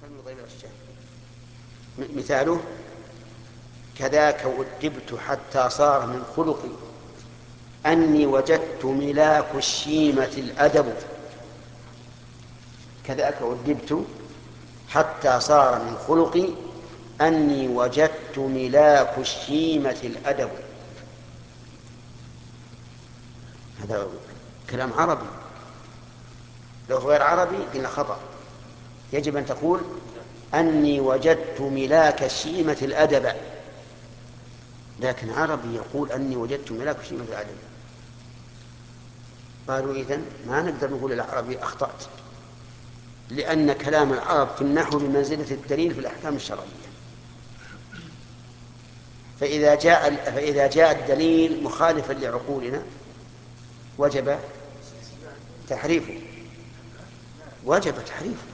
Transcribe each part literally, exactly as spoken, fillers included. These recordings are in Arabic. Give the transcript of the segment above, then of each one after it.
كالمضيب الشام. مثاله: كذاك أدبت حتى صار من خلقي أني وجدت ملاك الشيمة الأدب. كذاك أدبت حتى صار من خلقي أني وجدت ملاك الشيمة الأدب. هذا كلام عربي، لو غير عربي قلنا خطأ. يجب أن تقول أني وجدت ملاك الشيمة الأدب، لكن عربي يقول أني وجدت ملاك الشيمة الأدب. قالوا إذن ما نقدر نقول العربي أخطأت، لأن كلام العرب في النحو بمنزلة الدليل في الأحكام الشرعية. فإذا جاء فإذا جاء الدليل مخالفا لعقولنا وجب تحريفه، وجب تحريفه.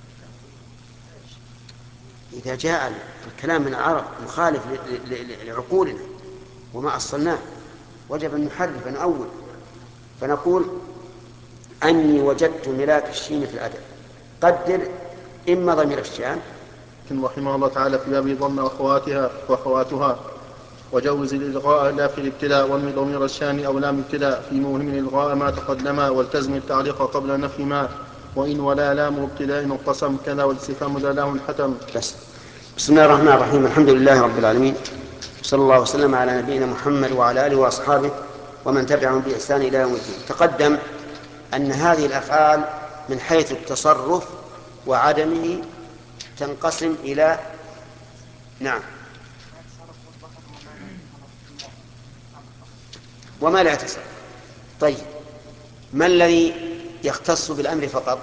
إذا جاء الكلام من العرب مخالف لعقولنا وما أصلناه وجب أن نحرف نؤول، فنقول أني وجدت ملاك الشيمة في الأدب. قدر إما ضمير الشام رحمه الله تعالى في باب ضم أخواتها وأخواتها، وجوز الإلغاء لا في الابتلاء، ومن ضمير الشان أو لام ابتلاء في موهم الإلغاء ما تقدما، والتزم التعليق قبل نفي ما، وإن ولا لام ابتلاء انقسم كذا، والاستفهام لا لام حتم. بس. بسم الله الرحمن الرحيم، الحمد لله رب العالمين، صلى الله وسلم على نبينا محمد وعلى آله وأصحابه ومن تبعهم بإحسان إلى يوم الدين. تقدم أن هذه الأفعال من حيث التصرف وعدمه تنقسم إلى نعم وما لا يتصرف. طيب، ما الذي يختص بالأمر فقط؟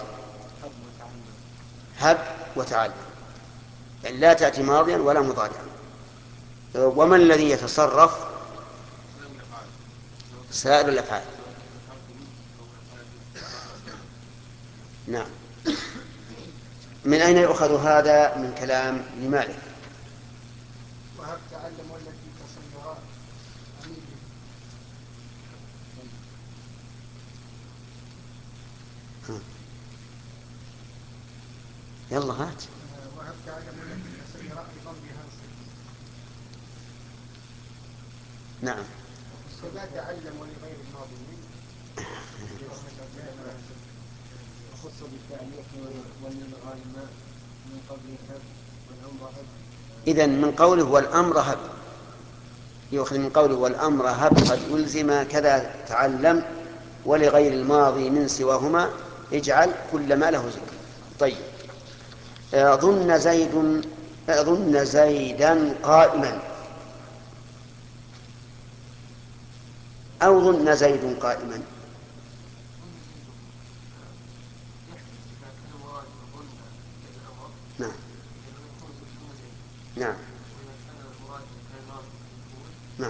هب وتعلم، يعني لا تأتي ماضيا ولا مضارعا. وما الذي يتصرف؟ سائر الأفعال. نعم. من أين يؤخذ هذا؟ من كلام لمالك. وهب تعلم والتي تصيرها يلا هات. وهب تعلم والتي تصيرها أيضا بها صفة. نعم. كذا تعلم ولغير الماضي وخص بالتعليق والإلغاء ما من قبل هب والأمر هب. إذن من قوله والأمر هب يؤخذ من قوله والأمر هب قد ألزم كذا تعلم ولغير الماضي من سواهما اجعل كل ما له ذكر. طيب، ظن زيد ظن زيدا قائما، أو ظن زيد قائما. نعم نعم نعم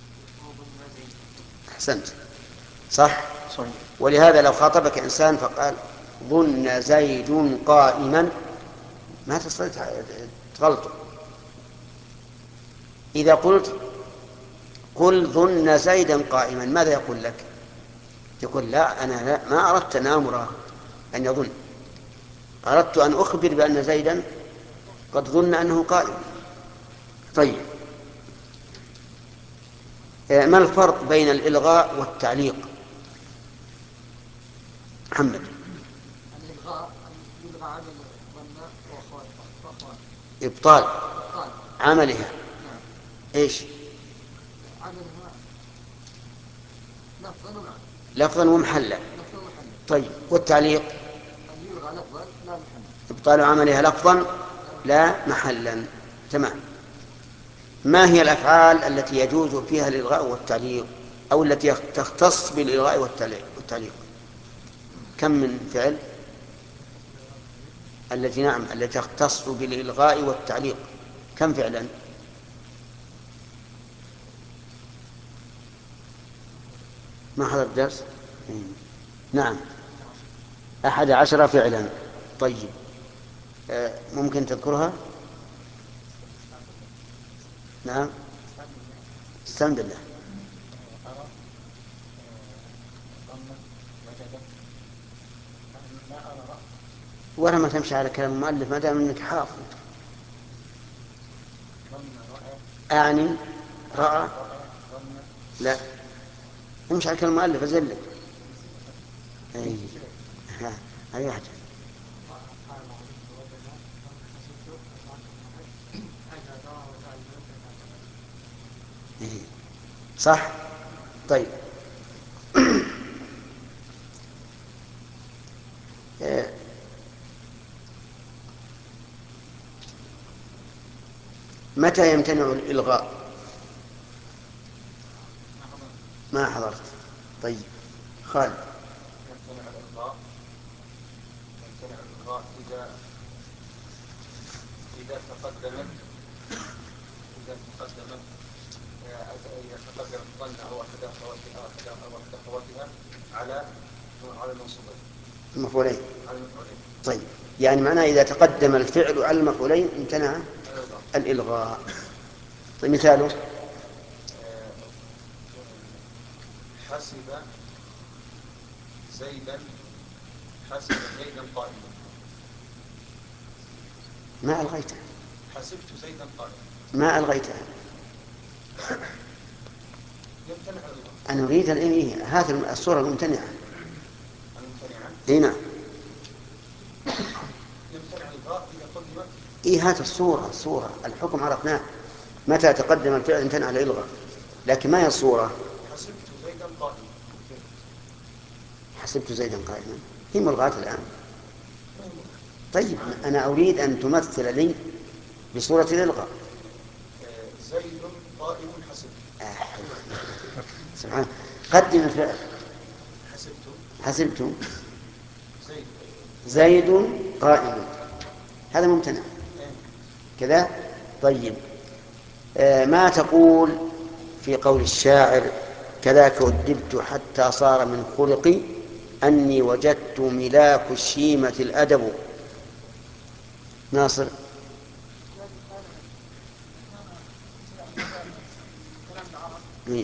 أحسنت، صح. صحيح. ولهذا لو خاطبك إنسان فقال ظن زيد قائما ما تستطيع تغلطه. إذا قلت قل ظن زيدا قائما ماذا يقول لك؟ يقول لا، أنا لا ما أردت أن أمره أن يظن، أردت أن أخبر بأن زيدا قد ظن أنه قائم. طيب، ما الفرق بين الإلغاء والتعليق؟ محمد. الإلغاء أن يلغى عمل ظن وأخواتها. إبطال إبطال عملها. نعم. إيش؟ عملها لفظا ومعنى. لفظا ومحلا. لفظا ومحلا. طيب، والتعليق؟ أن يلغى لفظا لا محلا. إبطال عملها لفظا لا محلا. تمام. ما هي الأفعال التي يجوز فيها الإلغاء والتعليق، أو التي تختص بالإلغاء والتعليق؟ كم من فعل التي نعم التي تختص بالإلغاء والتعليق؟ كم فعلا؟ ما حضر الدرس؟ نعم، أحد عشر فعلا. طيب، ممكن تذكرها؟ نعم، استمد الله. أرى ظن وجد لا أرى ولا ما تمشي على كلام المؤلف ما دام انك حافظ. أعني رأى لا امشي على كلام المؤلف أزلك. أي ها أي حاجة. إيه. صح. طيب إيه. متى يمتنع الإلغاء؟ ما حضرت. طيب خالد. يمتنع الإلغاء يمتنع الإلغاء إذا إذا تقدمت إذا تقدمت إذا تقدمت ظن أو أحد أخواتها أو أحد أخواتها على على المنصوبين المفعولين. على المفعولين. طيب يعني معناه إذا تقدم الفعل على المفعولين امتنع الإلغاء. طيب مثاله حسب زيدا حسب زيدا قائما. ما ألغيته. حسبت زيدا قائما ما ألغيته. يمتنع الإلغاء. أنا أريد الآن إيه هذه الصورة الممتنعة. الممتنعة هنا يمتنع الإلغاء إذا قدمت. إيه هذه الصورة الصورة الحكم عرفناه متى تقدم الفعل امتنع الإلغاء، لكن ما هي الصورة؟ حسبت زيدا قائما. حسبت زيدا قائما هي ملغاة الآن. طيب أنا أريد أن تمثل لي بصورة الإلغاء. زيد قائم حسبت. آه. سبحان قدم الفعل. حسبت حسبت زيد زيد قائم هذا ممتنع كذا. طيب آه ما تقول في قول الشاعر كذاك ودبت حتى صار من خلقي أني وجدت ملاك الشيمة الأدب. ناصر. مين؟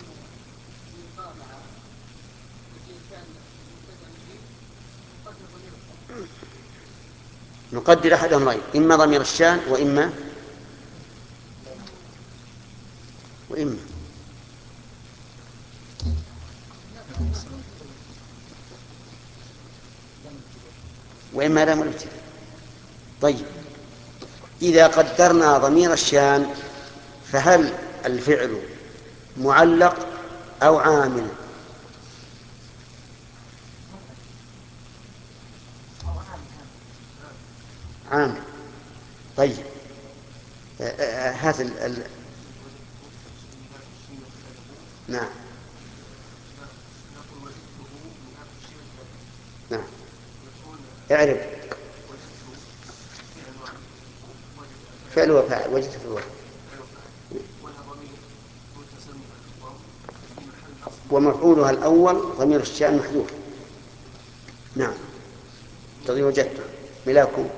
نقدر أحد أمرين إما ضمير الشان وإما وإما وإما لام الابتداء. طيب إذا قدرنا ضمير الشان فهل الفعل معلق أو عامل؟ عامل. طيب هذا ال... ال... نعم نعم اعرف فعل وفاعل وجدت في الوقت ومفعولها الأول ضمير الشأن محذوف. نعم تضي وجدت ملاكم.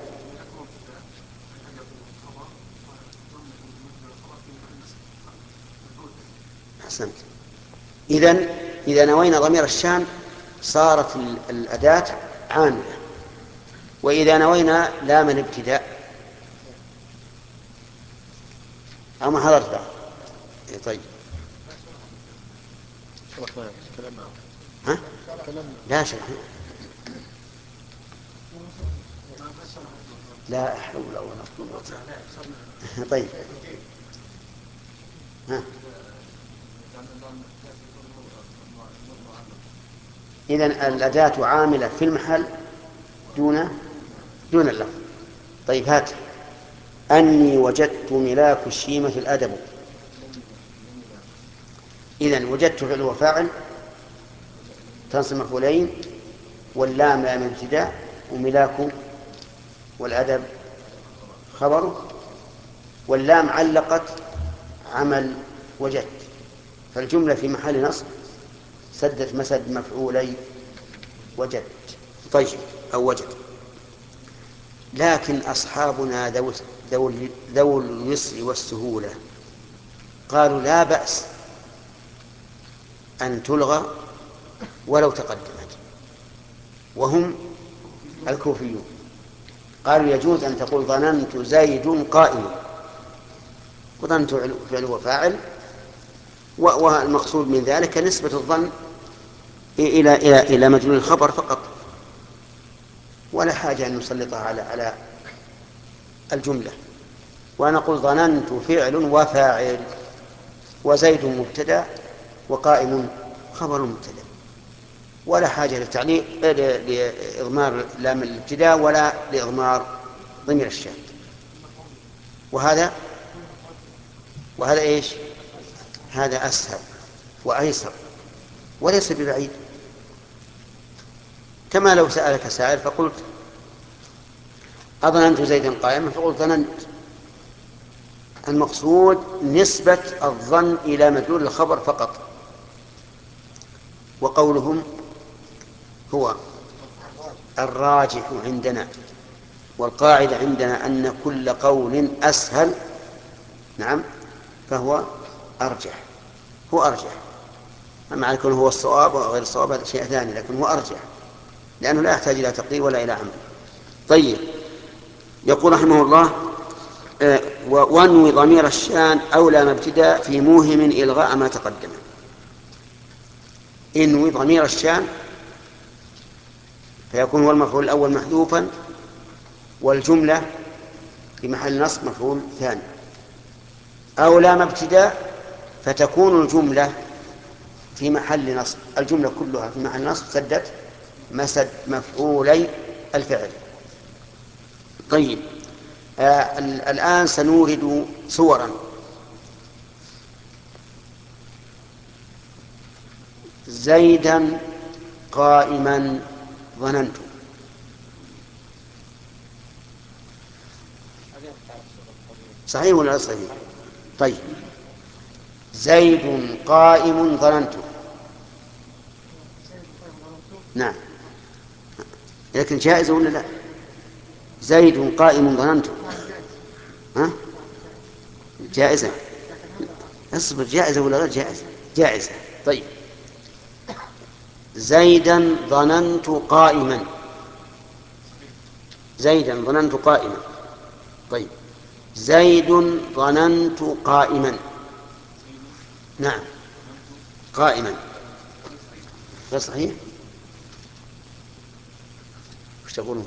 أحسنت. إذن إذا نوينا ضمير الشأن صارت الأداة عاملة، وإذا نوينا لام الابتداء أو ما حضرت بعد. طيب ها؟ لا شرح لا حول ولا قوة. طيب ها. إذن الأداة عاملة في المحل دون دون اللفظ. طيب هات أني وجدت ملاك الشيمة الأدب. إذن وجدت فعل وفاعل تنصب مفعولين واللام لام ابتداء وملاك والأدب خبره واللام علقت عمل وجدت فالجملة في محل نصب سدت مسد مفعولي وجدت. طيب أو وجد. لكن أصحابنا ذو اليسر والسهولة قالوا لا بأس أن تلغى ولو تقدمت، وهم الكوفيون. قالوا يجوز أن تقول ظننت زيد قائم، وظننت فعل وفاعل، والمقصود من ذلك نسبة الظن إلى إلى إلى مدلول الخبر فقط، ولا حاجة أن نسلطها على على الجملة. ونقول ظننت فعل وفاعل، وزيد مبتدأ وقائم خبر مبتدأ، ولا حاجة للتعليق لإضمار لام الابتداء ولا لإضمار ضمير الشاهد. وهذا وهذا إيش؟ هذا أسهل وأيسر وليس ببعيد. كما لو سألك سائل فقلت أظننت زيدا قائما، فقلت ظننت. المقصود نسبة الظن إلى مدلول الخبر فقط. وقولهم هو الراجح عندنا، والقاعدة عندنا أن كل قول أسهل نعم فهو أرجح، هو أرجح. أما يكون هو الصواب وغير الصواب هذا شيء ثاني، لكن هو أرجح لأنه لا يحتاج إلى تقدير ولا إلى عمل. طيب، يقول رحمه الله آه وانوي ضمير الشان أولى ما ابتداء في موهم إلغاء ما تقدم. انوي ضمير الشان فيكون هو المفعول الأول محذوفا، والجملة في محل نصب مفعول ثاني. أولى ما ابتداء فتكون الجملة في محل نصب، الجملة كلها في محل نصب سدت مسد مفعولي الفعل. طيب، آه الآن سنورد صورا. زيدا قائما ظننت. صحيح ولا صحيح؟ طيب، زيد قائم ظننت. نعم، لكن جائز ولا لا؟ زيد قائم ظننت ها؟ جائزة. اصبر، جائزة ولا غير جائزة؟ جائزة. طيب، زيدا ظننت قائما. زيدا ظننت قائما. طيب، زيد ظننت قائما. نعم، قائما غير صحيح. وش تقولون؟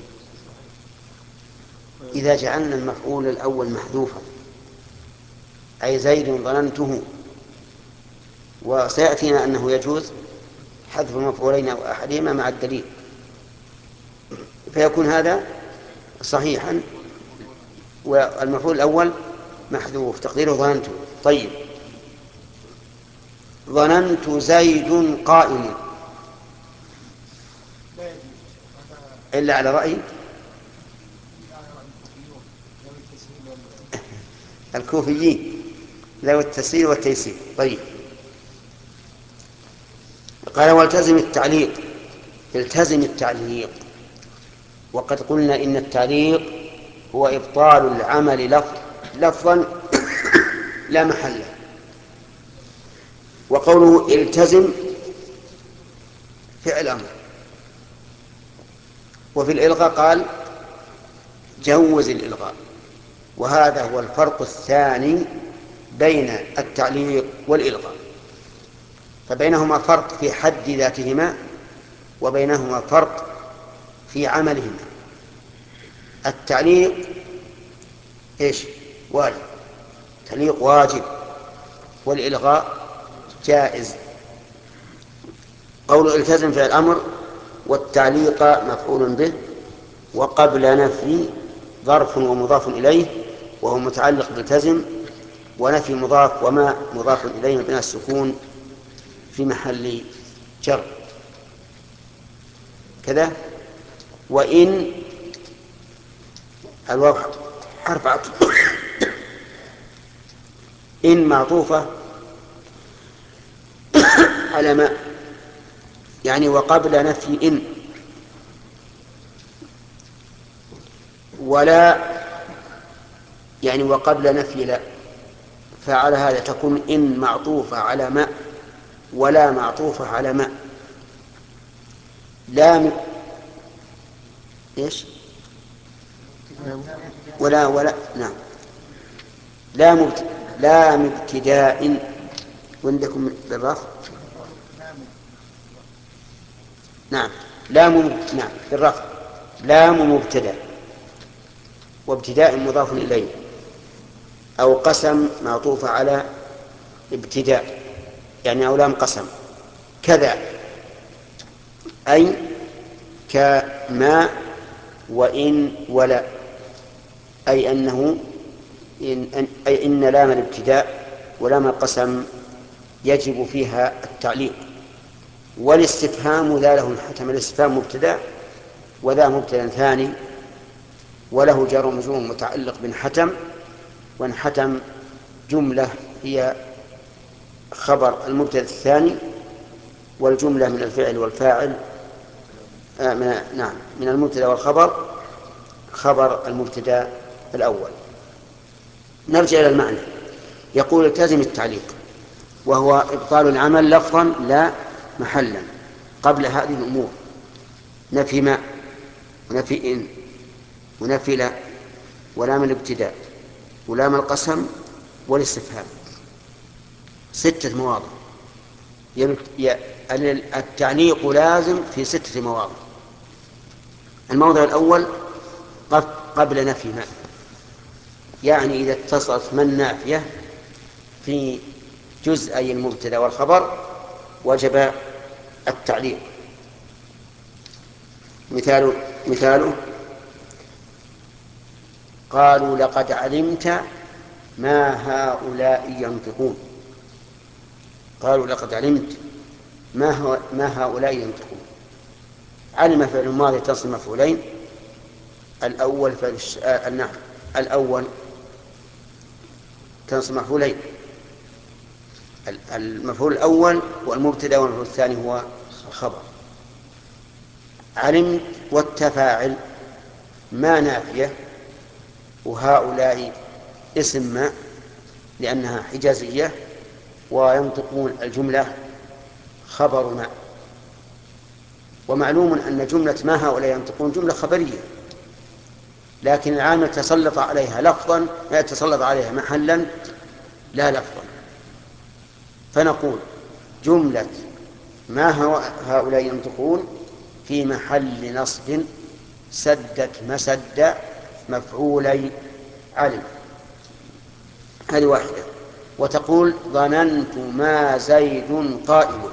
إذا جعلنا المفعول الأول محذوفا، أي زيد ظننته، وسيأتينا أنه يجوز حذف المفعولين أو أحدهما مع الدليل، فيكون هذا صحيحا والمفعول الأول محذوف تقديره ظننته. طيب، ظننت زيد قائم، إلا على رأي الكوفيين لو التسهيل والتيسير. طيب، قال والتزم التعليق. التزم التعليق، وقد قلنا إن التعليق هو إبطال العمل لفظ لفظا لا محل له. وقوله التزم فعل أمر. وفي الإلغاء قال جوز الإلغاء. وهذا هو الفرق الثاني بين التعليق والإلغاء، فبينهما فرق في حد ذاتهما وبينهما فرق في عملهما. التعليق إيش؟ واجب، تعليق واجب، والإلغاء جائز. قول التزم فعل الأمر، والتعليق مفعول به، وقبل نفي ظرف ومضاف إليه وهو متعلق بالتزم، ونفي مضاف وما مضاف إليه مبني على السكون في محل جر كذا. وإن الواو حرف عطف، إن معطوفة على ما، يعني وقبل نفي إن، ولا يعني وقبل نفي لا، فعلى هذا تكون إن معطوفة على ما ولا معطوفة على ما. لا م... إيش ولا ولا نعم لا مبت... لا مبتداء وعندكم بالرفع نعم لام مبت... نعم بالرفع لام مبتدأ وابتداء مضاف إليه أو قسم معطوف على ابتداء يعني أو لام قسم كذا أي كما وإن ولا أي أنه إن أي إن لام الابتداء ولام القسم يجب فيها التعليق والاستفهام ذا له الحتم الاستفهام مبتدأ وذا مبتدأ ثاني وله جار ومجرور متعلق بانحتم وانحتم جملة هي خبر المبتدأ الثاني والجملة من الفعل والفاعل آه من نعم من المبتدأ والخبر خبر المبتدأ الأول. نرجع إلى المعنى. يقول التزم التعليق وهو إبطال العمل لفظا لا محلا قبل هذه الأمور نفي ما ونفي إن ونفي لا ولام الابتداء ولام القسم والاستفهام ستة مواضع. التعليق لازم في ستة مواضع. الموضع الأول قبل نفي ما يعني إذا اتصلت من نافية في جزئي المبتدأ والخبر وجب التعليق. مثال مثاله قالوا لقد علمت ما هؤلاء ينطقون. قالوا لقد علمت ما, هو ما هؤلاء ينطقون. علم فعل ماضي تصل مفعولين الأول فعل النحو الأول تنصب مفعولين المفعول الأول والمبتدأ والمفعول الثاني هو الخبر. علمت والتفاعل ما نافية وهؤلاء اسم ما لأنها حجازية وينطقون الجملة خبر ما. ومعلوم أن جملة ما هؤلاء ينطقون جملة خبرية لكن العامل تسلط عليها لفظا يتسلط عليها محلا لا لفظا فنقول جملة ما هؤلاء ينطقون في محل نصب سدت مسد مفعولي علم. هذه واحدة. وتقول ظننت ما زيد قائم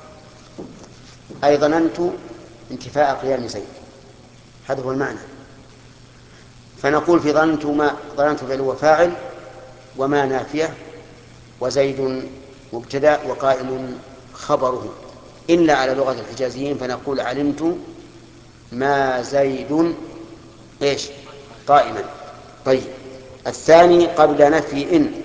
أي ظننت انتفاء قيام زيد. هذا هو المعنى. فنقول في ظننت ما ظننت فعل وفاعل وما نافية وزيد مبتدأ وقائم خبره إلا على لغة الحجازيين فنقول علمت ما زيد إيش قائما. طيب الثاني قبل نفي إن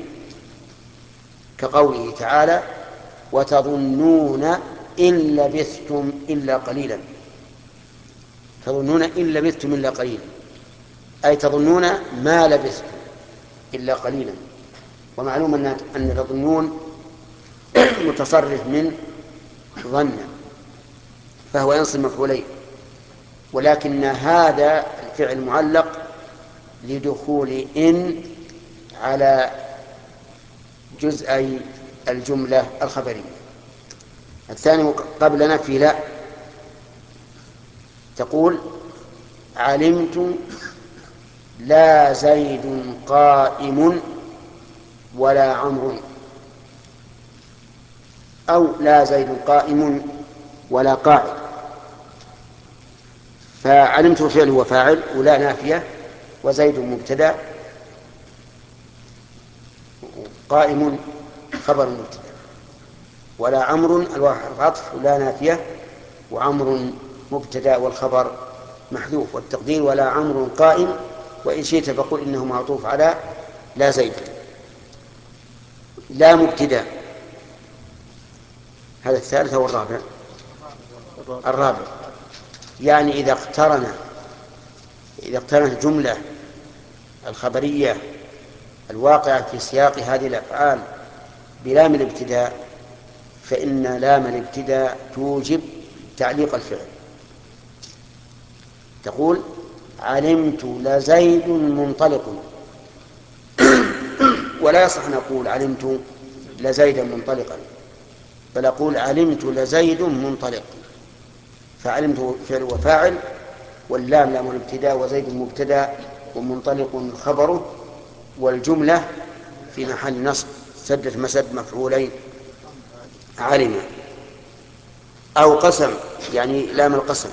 كقوله تعالى وتظنون إن لبثتم إلا قليلا. تظنون إن لبثتم إلا قليلا أي تظنون ما لبثتم إلا قليلا. ومعلوم أن تظنون متصرف من ظن فهو ينصب مفعولين ولكن هذا الفعل معلق لدخول إن على جزئي الجملة الخبرية. الثاني قبل نفي لا تقول علمت لا زيد قائم ولا عمرو أو لا زيد قائم ولا قاعد. فعلمت فعل وفاعل ولا نافية وزيد مبتدأ قائم خبر مبتدأ ولا عمرو الواو حرف عطف ولا نافية وعمرو مبتدأ والخبر محذوف والتقدير ولا عمرو قائم وإن شئت فقل إنه معطوف على لا زيد. لا مبتدأ هذا الثالث والرابع الرابع يعني إذا اقترن إذا اقترنت الجملة الخبرية الواقعة في سياق هذه الأفعال بلام الابتداء فإن لام الابتداء توجب تعليق الفعل. تقول علمت لزيد منطلق، ولا يصح أن أقول علمت لزيدا منطلقا، بل أقول علمت لزيد منطلق. فعلمت فعل وفاعل، واللام لام الابتداء، وزيد مبتدا، ومنطلق خبره، والجملة في محل نصب سدت مسد مفعولين علم. أو قسم، يعني لام القسم،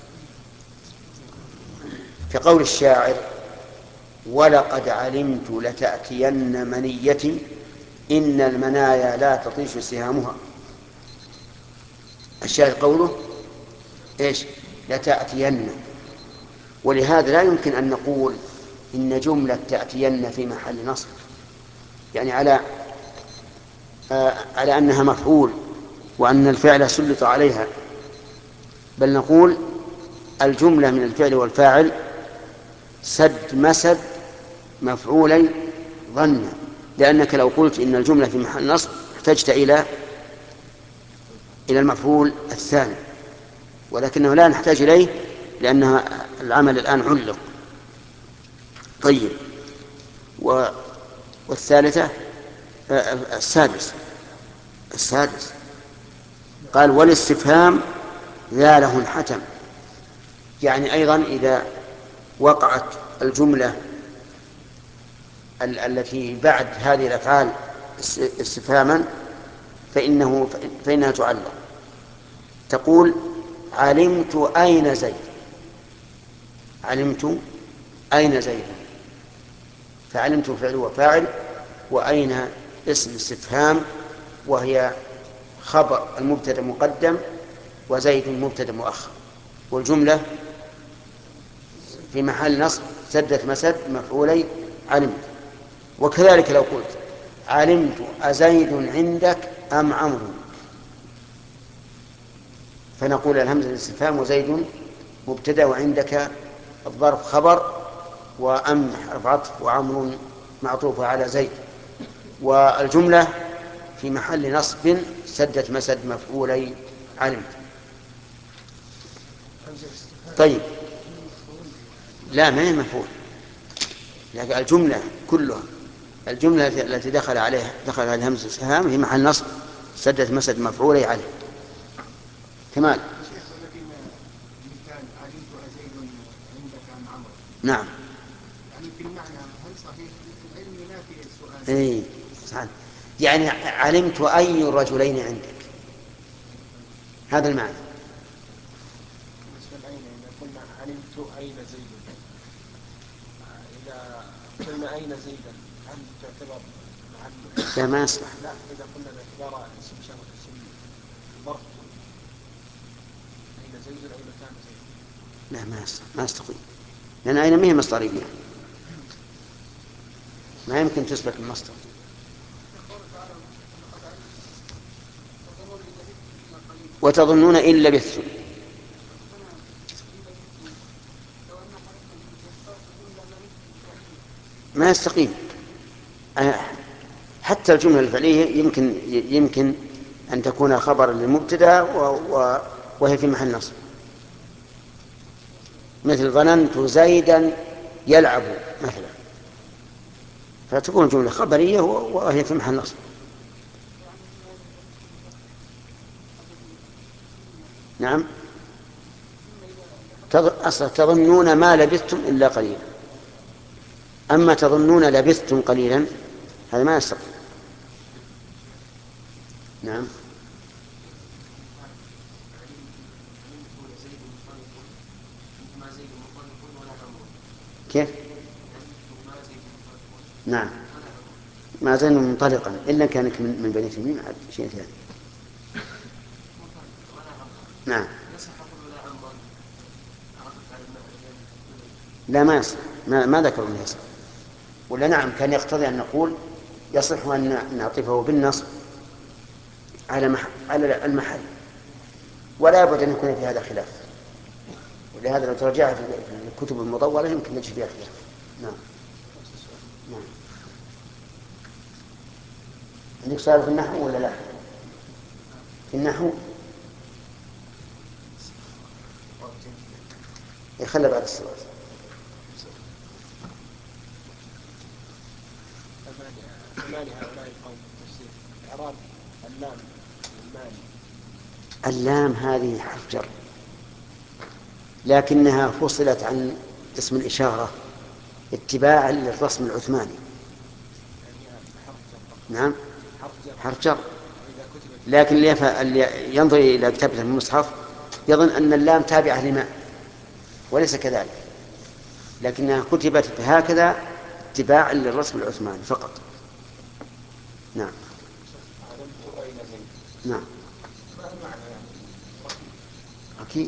كقول الشاعر: ولقد علمت لتأتين منيتي إن المنايا لا تطيش سهامها. الشاعر قوله إيش؟ لتأتين. ولهذا لا يمكن أن نقول إن جملة تأتين في محل نصب، يعني على آه على أنها مفعول وأن الفعل سلط عليها، بل نقول الجملة من الفعل والفاعل سد مسد مفعولي ظن، لأنك لو قلت إن الجملة في محل نصب احتجت إلى إلى المفعول الثاني، ولكنه لا نحتاج إليه لأن العمل الآن علق. طيب، و... والثالثة السادس السادس قال: والاستفهام ذا له الحتم، يعني أيضا إذا وقعت الجملة ال- التي بعد هذه الأفعال استفهاما فإنه فإنها تعلق. تقول: علمت أين زيد، علمت أين زيد، فعلمت فعل وفاعل، وأين اسم استفهام وهي خبر المبتدأ مقدم، وزيد مبتدأ مؤخر، والجملة في محل نصب سدت مسد مفعولي علمت. وكذلك لو قلت: علمت أزيد عندك أم عمرو، فنقول الهمزة الاستفهام وزيد مبتدأ وعندك الظرف خبر وأم حرف عطف وعمرو معطوف على زيد، والجملة في محل نصب سدت مسد مفعولي علمت. طيب، لا ما هي مفعول، لكن الجملة كلها، الجملة التي دخل عليها دخل عليها همزة الاستفهام في محل نصب سدت مسد مفعولي عليه. كمال. نعم. يعني في المعنى هل صحيح؟ العلم ينافي السؤال. اي صحيح. يعني علمت أي الرجلين عندك، هذا المعنى. بالنسبة لأين، إذا قلنا علمت أين زيدا، إذا قلنا أين زيدا هل تعتبر محل؟ لا ما يصلح. لا، إذا قلنا باعتبار اسم شرط اسم ظرف أين زيد أي مكان زيد. لا ما يصلح، ما يستقيم، لأن أين ما هي مصدرية، ما يمكن تثبت المصدر. وتظنون إن لبثتم، ما يستقيم. حتى الجملة الفعلية يمكن يمكن أن تكون خبرا للمبتدأ وهي في محل نصب، مثل ظننت زيدا يلعب مثلا، فتكون جملة خبرية وهي في محل نصب. نعم. أصلا تظنون ما لبثتم إلا قليلا، أما تظنون لبثتم قليلا هذا ما يستقيم. نعم. كيف؟ نعم، ما زال منطلقا إلا كانك من بني تميم عاد شيء ثاني. نعم. لا ما يصح، ما, ما ذكروا أنه يصح، ولا نعم كان يقتضي أن نقول يصح أن نعطفه بالنصب على محل على المحل، ولا بد أن يكون في هذا خلاف، ولهذا لو ترجع في الكتب المطولة يمكن نجد فيها خلاف. نعم. نعم. عندك سؤال في النحو ولا لا؟ في النحو يخلى بعد السؤال. فما لهؤلاء القوم التفسير إعراب اللام المال. اللام هذه حرف جر، لكنها فصلت عن اسم الإشارة اتباعا للرسم العثماني. نعم حرف جر، لكن اللي ينظر إلى كتابة المصحف يظن أن اللام تابعة لما، وليس كذلك، لكنها كتبت هكذا اتباعا للرسم العثماني فقط. نعم نعم أكيد.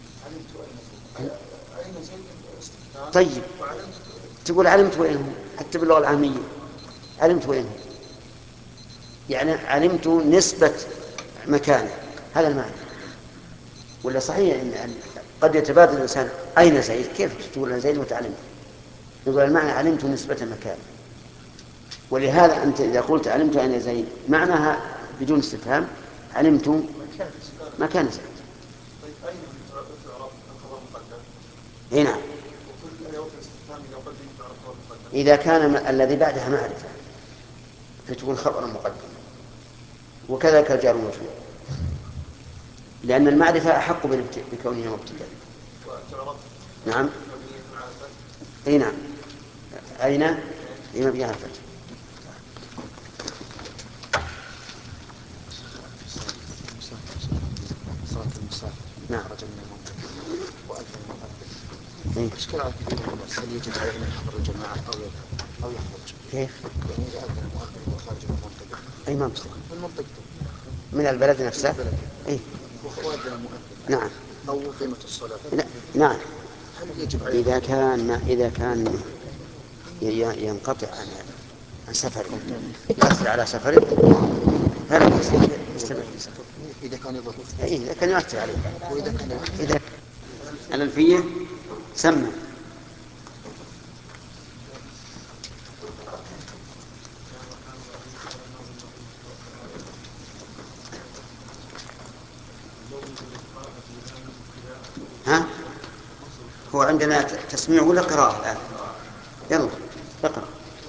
طيب تقول علمت وينهم، حتى باللغة العامية علمت وينهم، يعني علمت نسبة مكانه، هذا المعنى. ولا صحيح إن قد يتبادل الإنسان أين زيد، كيف تقول أنا زيد وتعلمت؟ يقول المعنى علمت نسبة مكانه. ولهذا أنت إذا قلت علمت أين زيد معناها بدون استفهام علمت مكان زيد. طيب أين تعرف الخبر مقدم؟ هنا نعم. وكل الأدوات الاستفهام إذا قدم تعرف الخبر مقدم. إذا كان الذي بعدها معرفة فتكون خبرا مقدم، وكذلك الجار والمجرور، لأن المعرفة أحق بكونها مبتدأ. نعم أي نعم. أين أي مبني على الفتح. صلاة المسافر نعم. خرج من المنطقة وأذن المؤذن. إيه؟ مشكلة كثيرة من الناس، هل يجب عليه أن يحضر الجماعة أو يذهب أو يخرج؟ كيف؟ يعني إذا أذن المؤذن وهو خارج من المنطقة. أي ما مشكلة. من منطقته. من البلد نفسه. البلد. أي. وأذن المؤذن. نعم. أو قيمة الصلاة. نعم. هل يجب عليه؟ إذا كان ما إذا كان ينقطع عن عن سفره يأثر على سفره فلا يستمر. إذا كان يضر. أي إذا كان يؤثر عليه. وإذا كان إذا الألفية سمى. ها؟ هو عندنا تسميع ولا قراءة الآن؟ يلا اقرأ.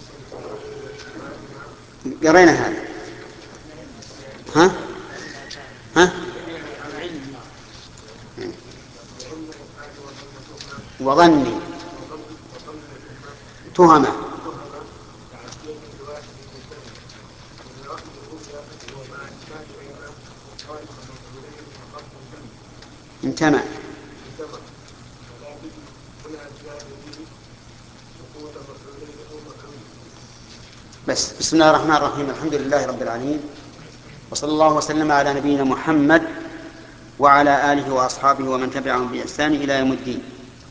قرينا هذا. ها؟ ها؟ وظني تهمة. انتمى. بس بسم الله الرحمن الرحيم، الحمد لله رب العالمين، وصلى الله وسلم على نبينا محمد وعلى آله وأصحابه ومن تبعهم بإحسان إلى يوم الدين.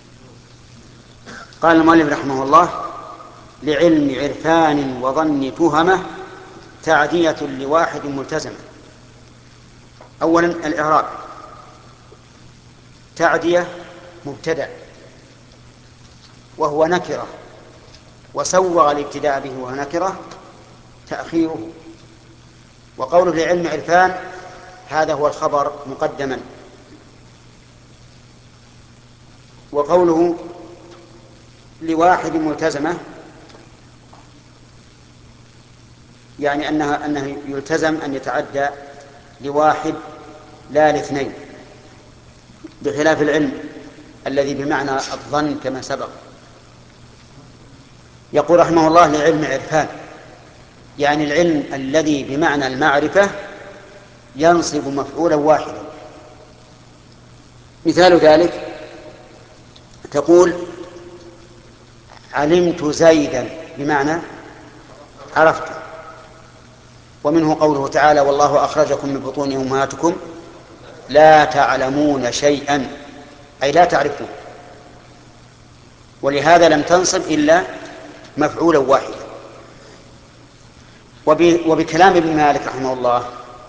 قال المؤلف رحمه الله: لعلم عرفان وظن تهمة تعدية لواحد ملتزم. أولا الإعراب. تعدية مبتدأ وهو نكرة، وسوغ الابتداء به وهو نكرة تأخيره. وقوله لعلم عرفان هذا هو الخبر مقدما. وقوله لواحد ملتزمة يعني أنها أنه يلتزم أن يتعدى لواحد لا لاثنين، بخلاف العلم الذي بمعنى الظن كما سبق. يقول رحمه الله: لعلم عرفان، يعني العلم الذي بمعنى المعرفة ينصب مفعولا واحدا. مثال ذلك تقول علمت زيدا بمعنى عرفت. ومنه قوله تعالى: والله أخرجكم من بطون أمهاتكم لا تعلمون شيئا، أي لا تعرفون. ولهذا لم تنصب إلا مفعولا واحدا. وبكلام ابن مالك رحمه الله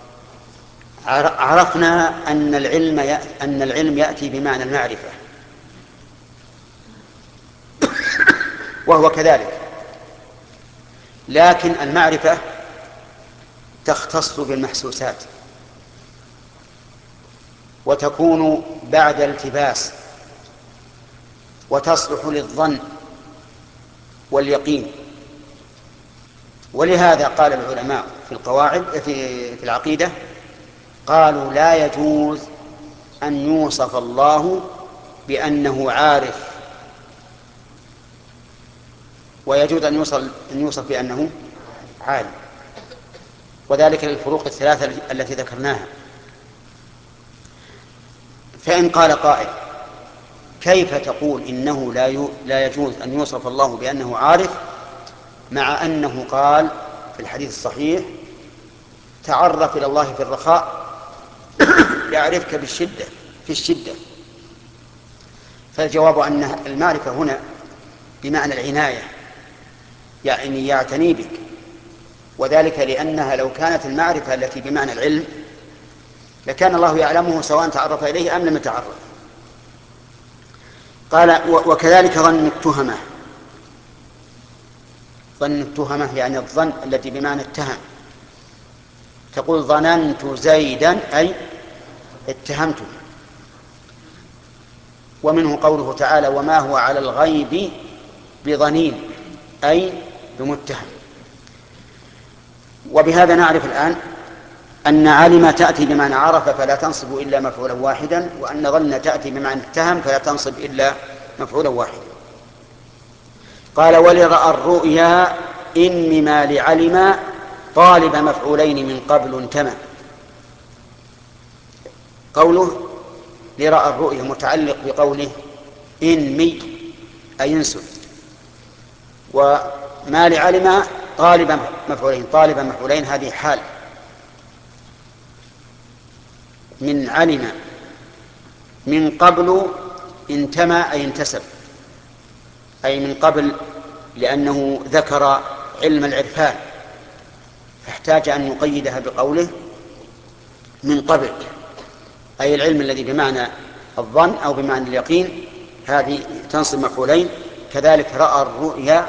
عرفنا أن العلم أن العلم يأتي بمعنى المعرفة، وهو كذلك، لكن المعرفة تختص بالمحسوسات وتكون بعد التباس وتصلح للظن واليقين. ولهذا قال العلماء في القواعد في في العقيدة قالوا لا يجوز أن يوصف الله بأنه عارف، ويجوز أن يوصف أن يوصف بأنه عالم، وذلك للفروق الثلاثة التي ذكرناها. فإن قال قائل كيف تقول إنه لا يجوز أن يوصف الله بأنه عارف مع أنه قال في الحديث الصحيح تعرف إلى الله في الرخاء يعرفك بالشدة في الشدة؟ فالجواب أن المعرفة هنا بمعنى العناية، يعني يعتني بك، وذلك لأنها لو كانت المعرفة التي بمعنى العلم لكان الله يعلمه سواء تعرف إليه أم لم يتعرف. قال وكذلك ظن التهمة. ظن التهمة يعني الظن الذي بمعنى التهم، تقول ظننت زيدا أي اتهمته. ومنه قوله تعالى وما هو على الغيب بضنين أي بمتهم. وبهذا نعرف الآن أن علم تأتي بمعنى عرف فلا تنصب إلا مفعولا واحدا، وأن ظن تأتي بمعنى اتهم فلا تنصب إلا مفعولا واحدا. قال ولرأى الرؤيا إن مما لعلم طالب مفعولين من قبل انتمى. قوله لرأى الرؤيا متعلق بقوله إن مي أي انسب، وما لعلم طالب مفعولين. طالب مفعولين هذه حال من علم، من قبل انتمى أي انتسب، أي من قبل لأنه ذكر علم العرفان فاحتاج أن يقيدها بقوله من قبل، أي العلم الذي بمعنى الظن أو بمعنى اليقين، هذه تنصب مفعولين. كذلك رأى الرؤيا،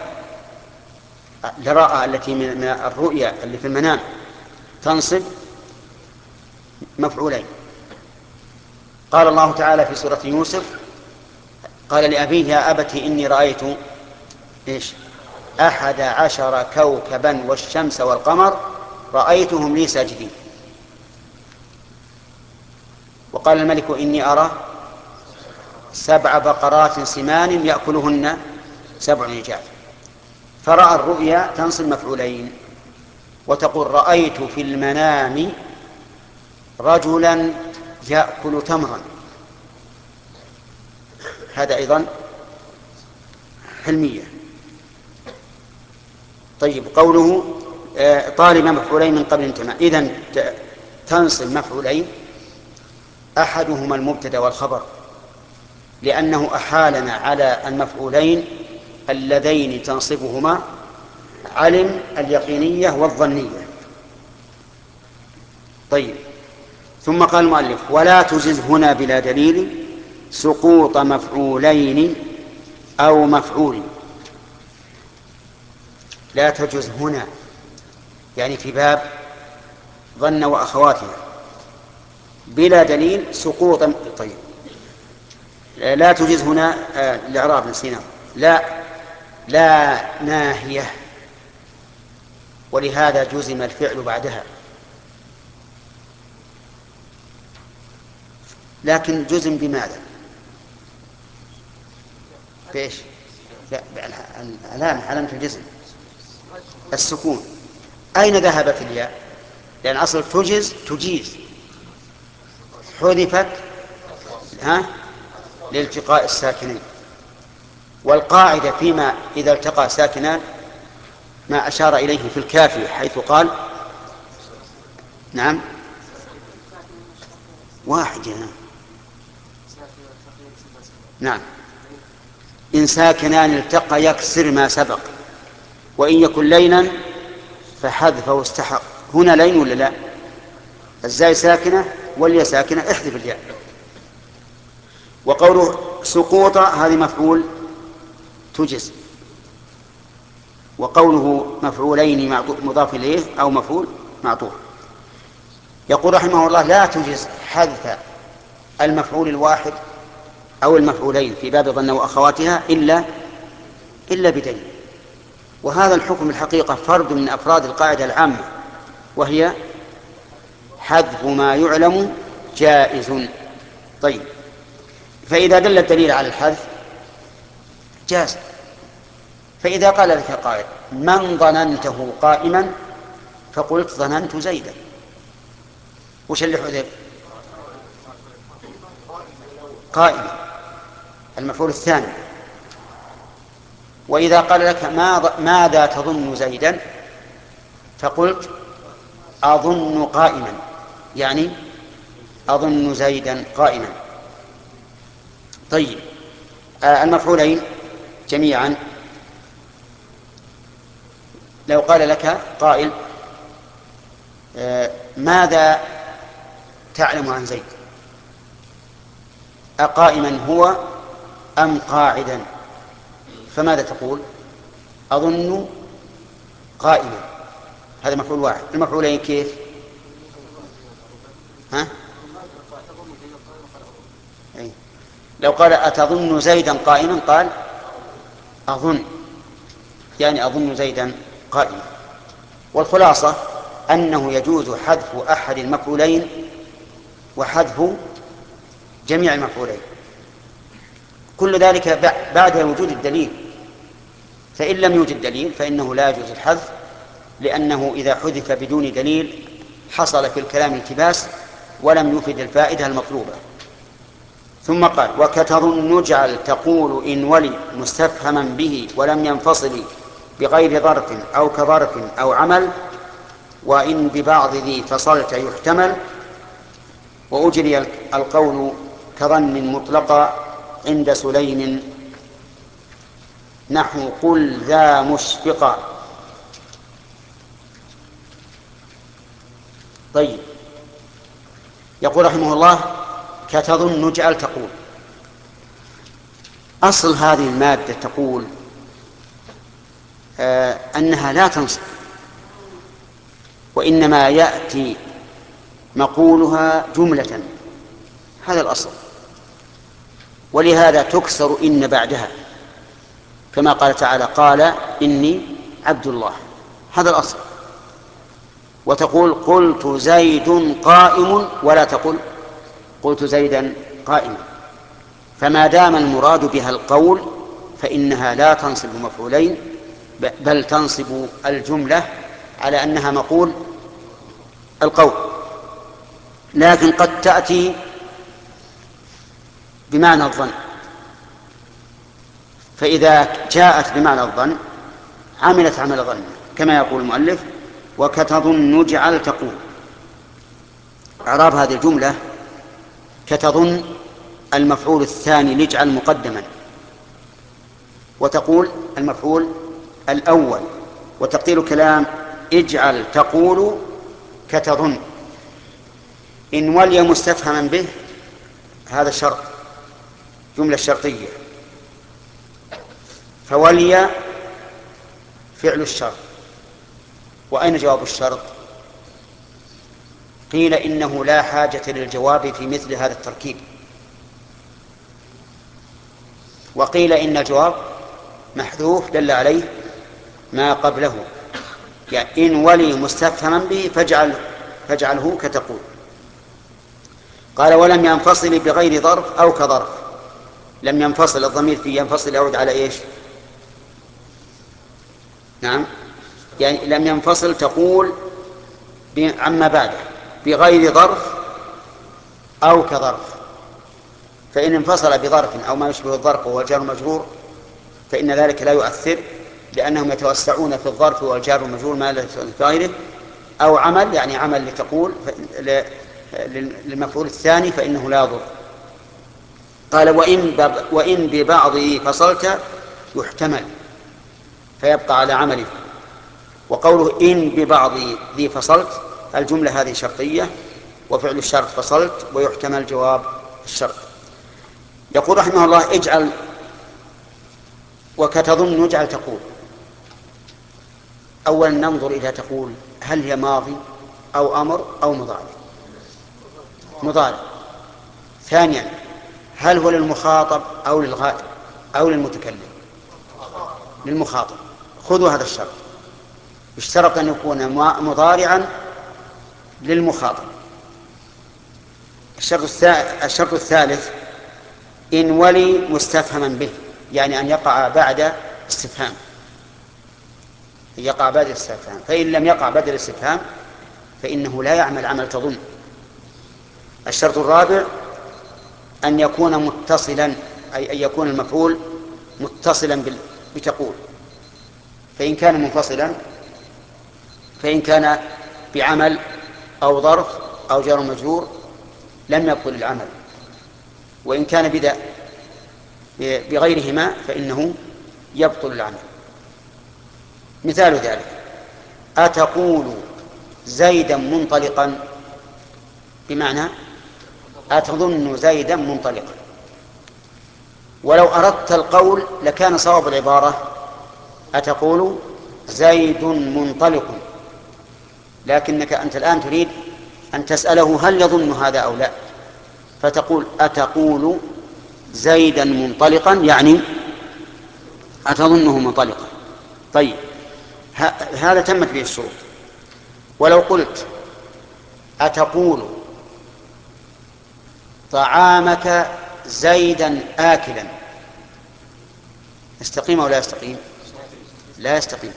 لرأى التي من الرؤيا اللي في المنام تنصب مفعولين. قال الله تعالى في سورة يوسف قال لأبيه يا أبت إني رأيت إيش أحد عشر كوكبا والشمس والقمر رأيتهم لي ساجدين. وقال الملك إني أرى سبع بقرات سمان يأكلهن سبع عجاف. فرأى الرؤيا تنصب مفعولين، وتقول رأيت في المنام رجلا يأكل تمرا، هذا أيضا حلمية. طيب قوله طالب مفعولين من قبل انتماء، إذن تنصب مفعولين أحدهما المبتدأ والخبر، لأنه أحالنا على المفعولين اللذين تنصبهما علم اليقينية والظنية. طيب ثم قال المؤلف ولا تجز هنا بلا دليل سقوط مفعولين أو مفعول. لا تجز هنا يعني في باب ظن وأخواتها بلا دليل سقوط. طيب لا تجز هنا آه الإعراب نسينا، لا لا ناهية، ولهذا جزم الفعل بعدها. لكن جزم بماذا؟ بإيش؟ لا علامة علامة الجزم السكون. أين ذهبت الياء؟ لأن أصل تجز تجيز حذفت ها لالتقاء الساكنين. والقاعدة فيما إذا التقى ساكنان ما أشار إليه في الكافي حيث قال نعم واحد يعني. نعم إن ساكنان التقى يكسر ما سبق، وإن يكن لينا فحذفه استحق. هنا لين ولا لا؟ الزاي ساكنة والياء ساكنة احذف الياء. وقوله سقوط هذه مفعول تجز، وقوله مفعولين مضاف إليه أو مفعول معطوف. يقول رحمه الله لا تجز حذف المفعول الواحد أو المفعولين في باب ظن وأخواتها إلا إلا بدليل. وهذا الحكم الحقيقة فرد من أفراد القاعدة العامة، وهي حذف ما يعلم جائز. طيب، فإذا دل الدليل على الحذف جاز. فإذا قال لك قائل من ظننته قائما، فقلت ظننت زيدا، وش اللي حذف؟ قائما، المفعول الثاني. وإذا قال لك ماذا تظن زيدا، فقلت أظن قائما، يعني أظن زيدا قائما. طيب، آه المفعولين جميعا، لو قال لك قائل آه ماذا تعلم عن زيد، أقائما هو أم قاعدا؟ فماذا تقول؟ أظن قائما. هذا مفعول واحد. المفعولين كيف؟ ها؟ أي. لو قال أتظن زيدا قائما، قال أظن، يعني أظن زيدا قائما. والخلاصة أنه يجوز حذف أحد المفعولين وحذف جميع المفعولين، كل ذلك بعد وجود الدليل. فإن لم يوجد دليل فإنه لا يجوز الحذف، لأنه إذا حذف بدون دليل حصل في الكلام التباس ولم يفد الفائدة المطلوبة. ثم قال وكتظن اجعل تقول إن ولي مستفهما به ولم ينفصل بغير ظرف أو كظرف أو عمل، وإن ببعض ذي فصلت يحتمل، وأجري القول كظن مطلقا عند سليم نحو قل ذا مشفقا. طيب، يقول رحمه الله كتظن اجعل تقول. أصل هذه المادة تقول آه أنها لا تنصب، وإنما يأتي مقولها جملة، هذا الأصل. ولهذا تكسر إن بعدها، كما قال تعالى قال إني عبد الله، هذا الأصل. وتقول قلت زيد قائم، ولا تقل قلت زيدا قائما. فما دام المراد بها القول فإنها لا تنصب مفعولين، بل تنصب الجملة على أنها مقول القول. لكن قد تأتي بمعنى الظن، فإذا جاءت بمعنى الظن عملت عمل الظن، كما يقول المؤلف وكتظن اجعل تقول. إعراب هذه الجملة كتظن المفعول الثاني لاجعل مقدما، وتقول المفعول الأول. وتقدير كلام اجعل تقول كتظن إن ولي مستفهما به، هذا شرط، جملة شرطية. فولي فعل الشرط. وأين جواب الشرط؟ قيل إنه لا حاجة للجواب في مثل هذا التركيب، وقيل إن الجواب محذوف دل عليه ما قبله، يعني إن ولي مستفهما به فاجعل فاجعله كتقول. قال ولم ينفصل بغير ظرف أو كظرف. لم ينفصل، الضمير في ينفصل يعود على إيش؟ نعم، يعني لم ينفصل تقول عما بعده بغير ظرف أو كظرف. فإن انفصل بظرف أو ما يشبه الظرف وهو الجار المجرور فإن ذلك لا يؤثر، لأنهم يتوسعون في الظرف والجار المجرور ما لا يتوسع في غيره. أو عمل، يعني عمل لتقول للمفعول الثاني، فإنه لا يضر. قال وإن, وإن ببعضه فصلت يحتمل، فيبقى على عمله. وقوله إن ببعض ذي فصلت، الجملة هذه شرطية، وفعل الشرط فصلت، ويحتمل جواب الشرط. يقول رحمه الله اجعل وكتظن اجعل تقول. أولا ننظر إلى تقول هل هي ماضي أو أمر أو مضارع؟ مضارع. ثانيا هل هو للمخاطب أو للغائب أو للمتكلم؟ للمخاطب. خذوا هذا الشرط، اشترط أن يكون مضارعا للمخاطب. الشرط الثالث إن ولي مستفهما به، يعني أن يقع بعد استفهام، يقع بعد الاستفهام. فإن لم يقع بعد الاستفهام فإنه لا يعمل عمل تظن. الشرط الرابع أن يكون متصلا، أي أن يكون المفعول متصلا بتقول. فإن كان منفصلا، فإن كان بعمل أو ظرف أو جار مجرور لم يبطل العمل، وإن كان بذا بغيرهما فإنه يبطل العمل. مثال ذلك: أتقول زيدا منطلقا، بمعنى أتظن زيدا منطلقا. ولو أردت القول لكان صواب العبارة أتقول زيد منطلق، لكنك أنت الآن تريد أن تسأله هل يظن هذا أو لا، فتقول أتقول زيدا منطلقا، يعني أتظنه منطلقا. طيب، هذا تمت به الشروط. ولو قلت أتقول طعامك زيدا آكلا، يستقيم أو لا يستقيم؟ لا يستقيم.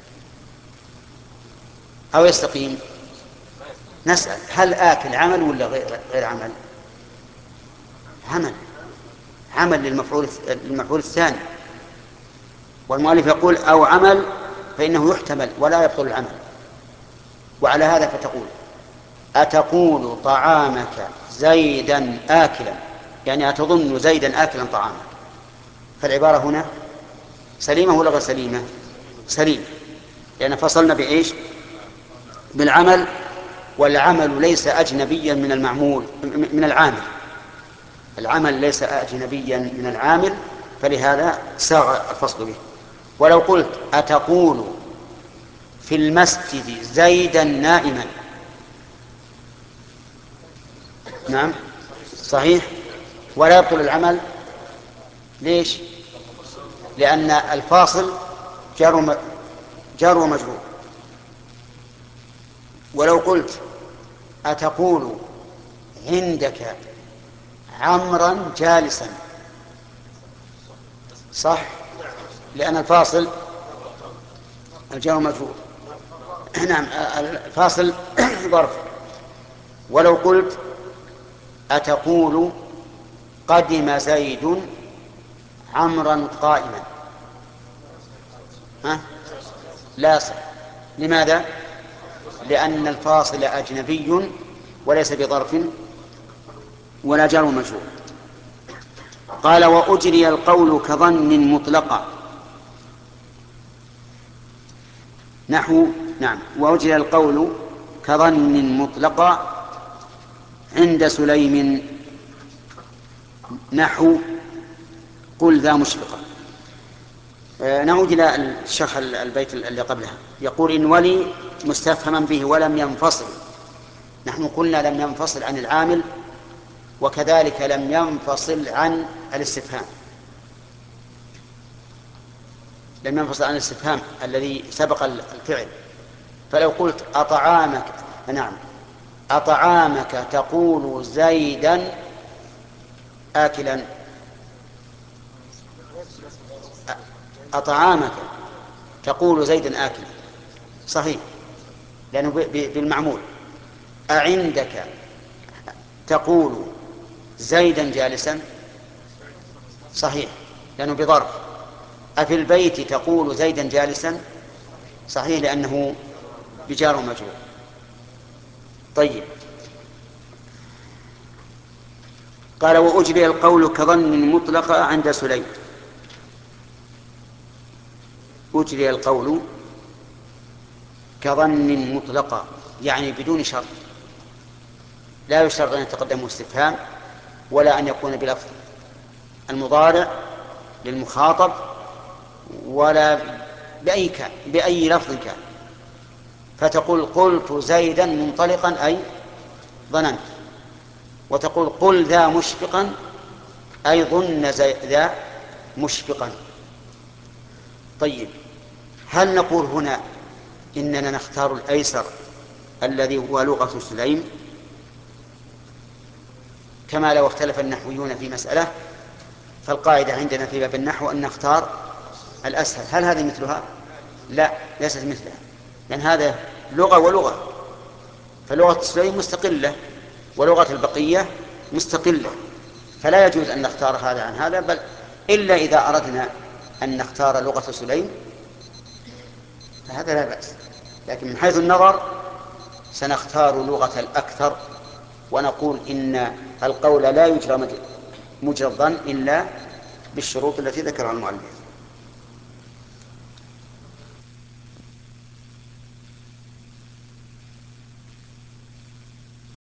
أو يستقيم؟ نسأل هل آكل عمل ولا غير عمل؟ عمل، عمل للمفعول للمفعول الثاني. والمؤلف يقول أو عمل فإنه يحتمل ولا يبطل العمل. وعلى هذا فتقول أتقول طعامك زيدا آكلا، يعني أتظن زيدا آكلا طعامك. فالعبارة هنا سليمة ولا غير سليمة؟ سليمة، لأن فصلنا بإيش؟ بالعمل، والعمل ليس أجنبيا من المعمول من العامل. العمل ليس أجنبيا من العامل، فلهذا ساغ الفصل به. ولو قلت أتقول في المسجد زيدا نائما، نعم صحيح، ولا يبطل العمل. ليش؟ لأن الفاصل جار جار ومجرور. ولو قلت أتقول عندك عمرا جالسا، صح، لأن الفاصل الجار ومجرور، نعم الفاصل ظرف. ولو قلت أتقول قدم زيد عمرا قائما، ها؟ لا صح. لماذا؟ لأن الفاصل أجنبي وليس بظرف ولا جار مجرور. قال وأجري القول كظن مطلقا، نحو نعم وأجري القول كظن مطلقا عند سليم، نحو قل ذا مشفقا. نعود إلى الشرح البيت اللي قبلها. يقول إن ولي مستفهما به ولم ينفصل. نحن قلنا لم ينفصل عن العامل، وكذلك لم ينفصل عن الاستفهام، لم ينفصل عن الاستفهام الذي سبق الفعل. فلو قلت أطعامك، نعم أطعامك تقول زيدا آكلا، أطعامك تقول زيدا آكلا صحيح لأنه بالمعمول. أعندك تقول زيدا جالسا صحيح لأنه بظرف. أفي البيت تقول زيدا جالسا صحيح لأنه بجار ومجرور. طيب، قال وأجري القول كظن مطلقة عند سليم. أجري القول كظن مطلقة يعني بدون شرط، لا يشترط أن يتقدمه استفهام ولا أن يكون بلفظ المضارع للمخاطب ولا بأي كان بأي لفظ كان. فتقول قلت زيدا منطلقا أي ظننت، وتقول قل ذا مشفقا أي ظن ذا مشفقا. طيب، هل نقول هنا إننا نختار الأيسر الذي هو لغة سليم كما لو اختلف النحويون في مسألة، فالقاعدة عندنا في باب النحو أن نختار الأسهل؟ هل هذه مثلها؟ لا، ليست مثلها، لأن هذا لغة ولغة، فلغة سليم مستقلة ولغة البقية مستقلة، فلا يجوز أن نختار هذا عن هذا، بل إلا إذا أردنا أن نختار لغة سليم فهذا لا بأس، لكن من حيث النظر سنختار لغة الأكثر، ونقول إن القول لا يجرى مجرى الظن إلا بالشروط التي ذكرها المؤلف.